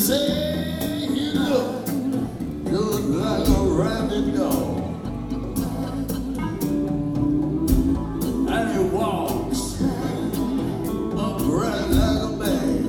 say he look like a rabid dog, and he walks upright like a man.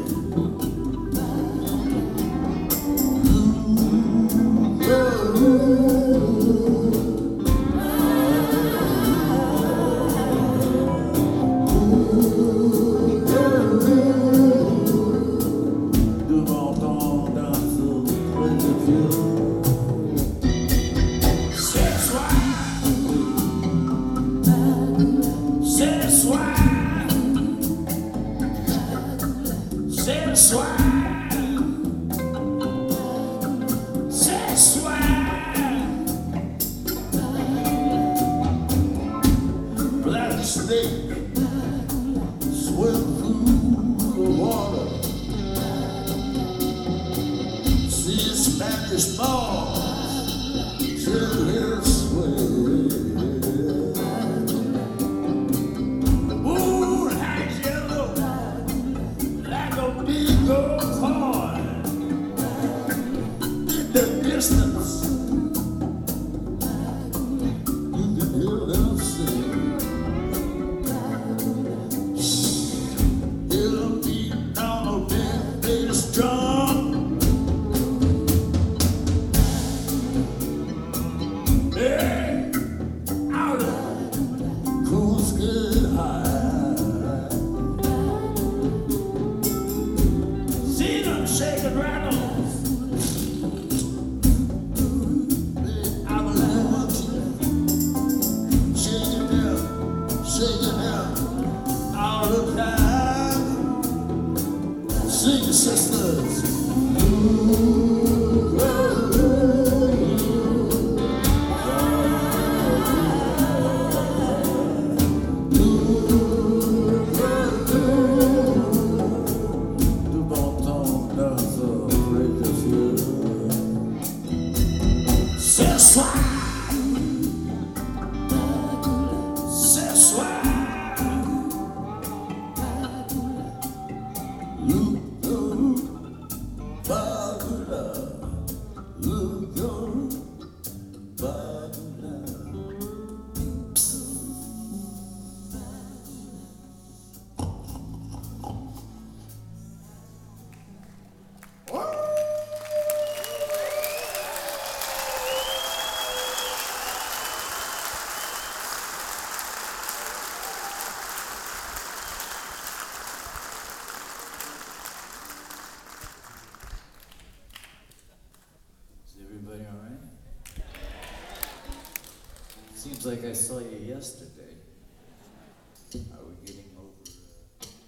Snake swim through the water. See Spanish balls till his sway. Moon hangs yellow like a big old horn in the distance. You can hear them sing. Shake and rattle. I'm alive. Shake it down, all the time. Sing, sisters. Seems like I saw you yesterday.